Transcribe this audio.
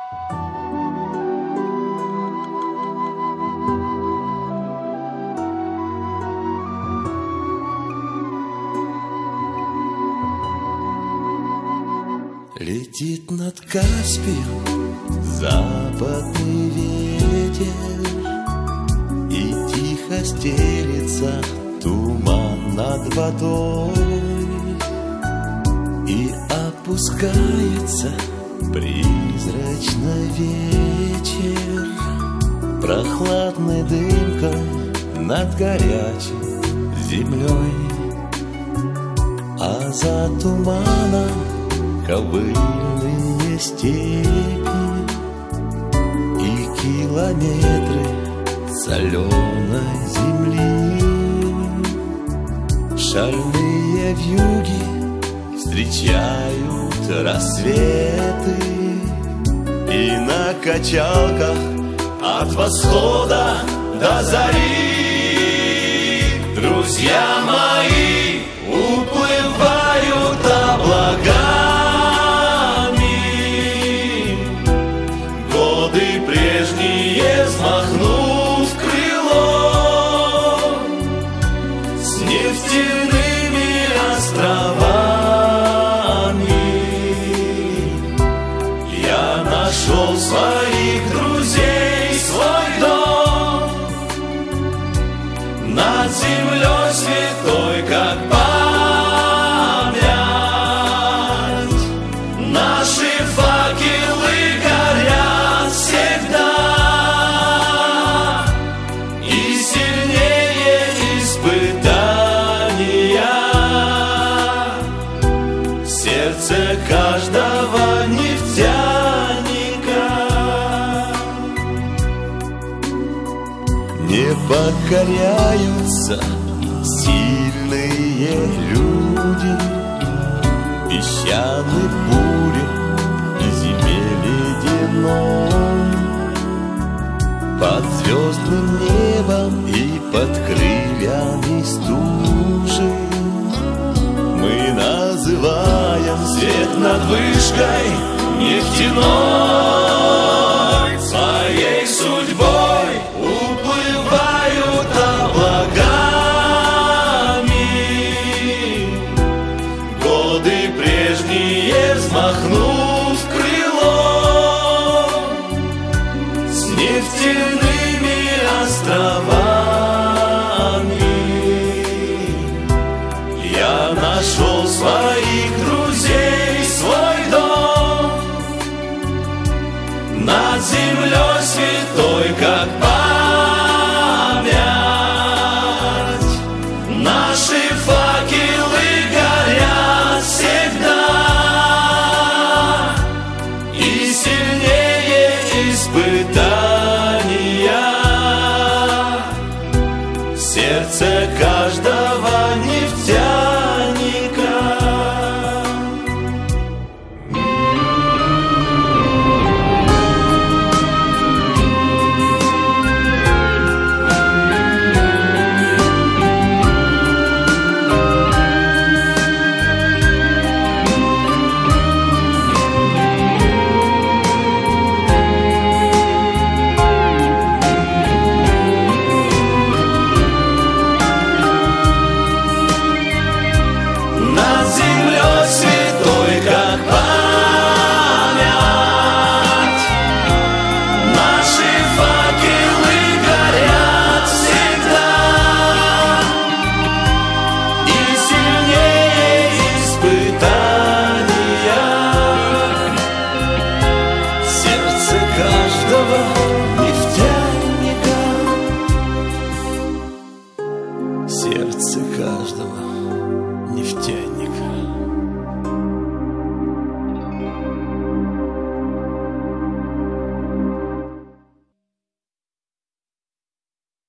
Летит над Каспием западный ветер, и тихо стелится туман над водой, и опускается призрачный вечер прохладной дымкой над горячей землей, а за туманом ковыльные степи и километры соленой земли. Шальные вьюги встречают рассветы, и на качалках от восхода до зари друзья мои уплывают облаками. Годы прежние взмахнув крылом, с нефтяными островами я нашел своих друзей, свой дом над землей святой, как память. Наши факелы горят всегда, и сильнее испытания в сердце каждого нефтяника. Не покоряются сильные люди песчаной бури и зиме ледяной. Под звездным небом и под крыльями стужи мы называем свет над вышкой нефтяной. Своей судьбой уплывают облаками, годы прежние взмахнут